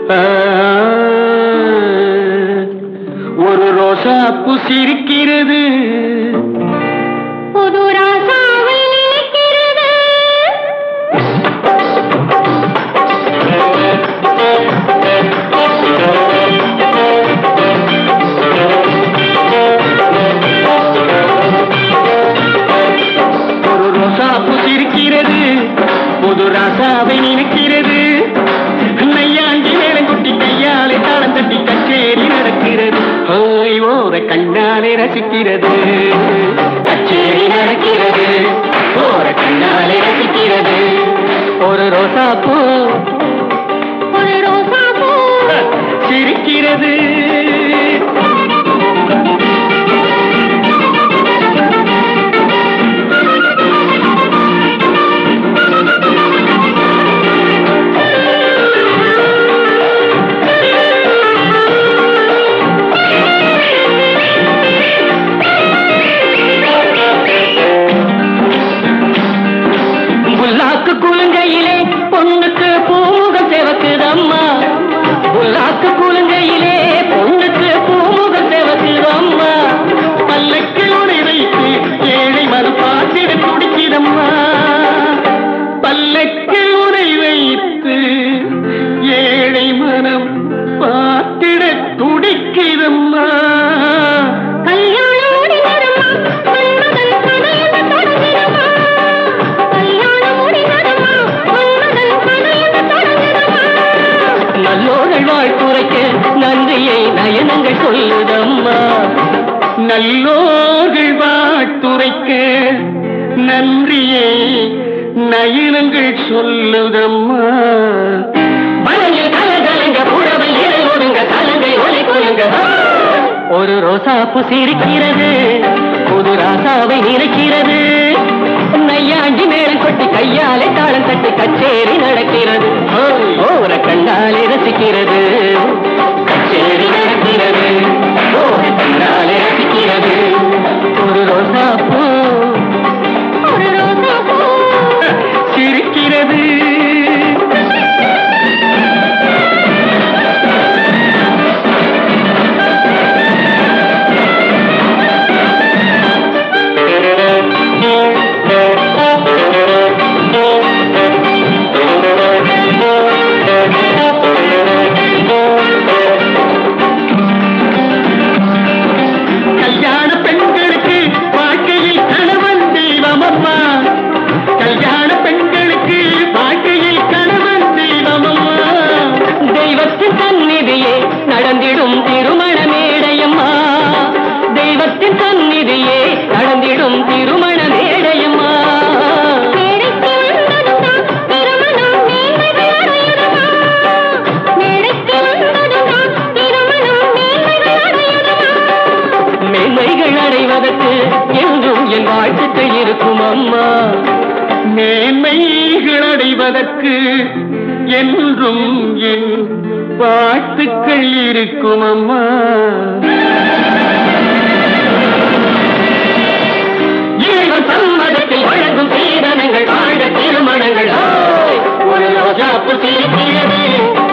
ஆ, ஒரு ரோசாப்பூ சிரிக்கிறது, புது ராசாவை நினைக்கிறது. ஒரு ரோசாப்பூ சிரிக்கிறது, புது ராசாவை நினைக்கிறது. நையாண்டி மேலங்குட்டி கையாலே தாளம் தட்டி கச்சேரி நடக்கிறது. ஓய் ஓர கண்ணாலே ரசிக்கிறது, கச்சேரி நடக்கிறது. ஓர கண்ணாலே ரசிக்கிறது. ஒரு ரோசாப்பூ ஒரு ரோசாப்பூ சிரிக்கிறது. புல்லாக்கு குலுங்கையிலே பொண்ணுக்கு பூமுகம் செவக்குதம்மா. புல்லாக்கு குலுங்கையிலே பொண்ணுக்கு பூமுகம் செவக்குதம்மா. பல்லக்கில் உரை வைத்து ஏழை மறு பாட்டிட துடிக்கிறம்மா. பல்லக்கில் உரை வைத்து ஏழை மனம் பாட்டிட துடிக்கிறம்மா. கல்யாணம் முடிந்ததம்மா, மன்மதன் கதையென்று தொடங்கிடம்மா. கல்யாணம் முடிந்ததம்மா, மன்மதன் கதையென்று தொடங்கிடம்மா. நல்லோர்கள் வாழ்த்துரைக்க நன்றியை நயனங்கள் சொல்லுதம்மா. நல்லோர்கள் வாழ்த்துரைக்க நன்றியை நயனங்கள் சொல்லுதம்மா. மனதில் கலகலங்க புறவை இலை ஒடுங்க கலங்கை ஒலி கொலுங்க. ஒரு ரோசாப்பூ சிரிக்கிறது, புது ராசாவை நினைக்கிறது. நையாண்டி மேளம் கொட்டி கையாலே தாளம் தட்டி கச்சேரி நடக்கிறது. ஓர கண்ணாலே ரசிக்கிறது, கச்சேரி நடக்கிறது. ஓர கண்ணாலே ரசிக்கிறது. ஒரு ரோசாப்பூ ஒரு ரோசாப்பூ சிரிக்கிறது. கல்யாண பெண்களுக்கு வாழ்க்கையில் கணவன் தெய்வமம்மா. கல்யாண பெண்களுக்கு வாழ்க்கையில் கணவன் தெய்வமம்மா. தெய்வத்தின் சந்நிதியே நடந்திடும் திருமண மேடையம்மா. தெய்வத்தின் சந்நிதியே நடந்திடும் திருமண மேடையம்மா. மேடைக்கு வந்ததுதான் திருமணம் மேன்மைகள் அடையுதம்மா. மேடைக்கு வந்ததுதான் திருமணம் மேன்மைகள் அடையுதம்மா. மேன்மைகள் அடைவதற்கு என்றும் என் வாழ்த்துக்கள் இருக்கும் அம்மா. மேன்மைகள் அடைவதற்கு என்றும் என் வாழ்த்துக்கள் இருக்கும் அம்மா. இறைவன் சம்மதத்தில் வழங்கும் சீதனங்கள் வாழ திருமணங்கள். ஒரு ரோஜாப்பூ சிரிக்கிறது,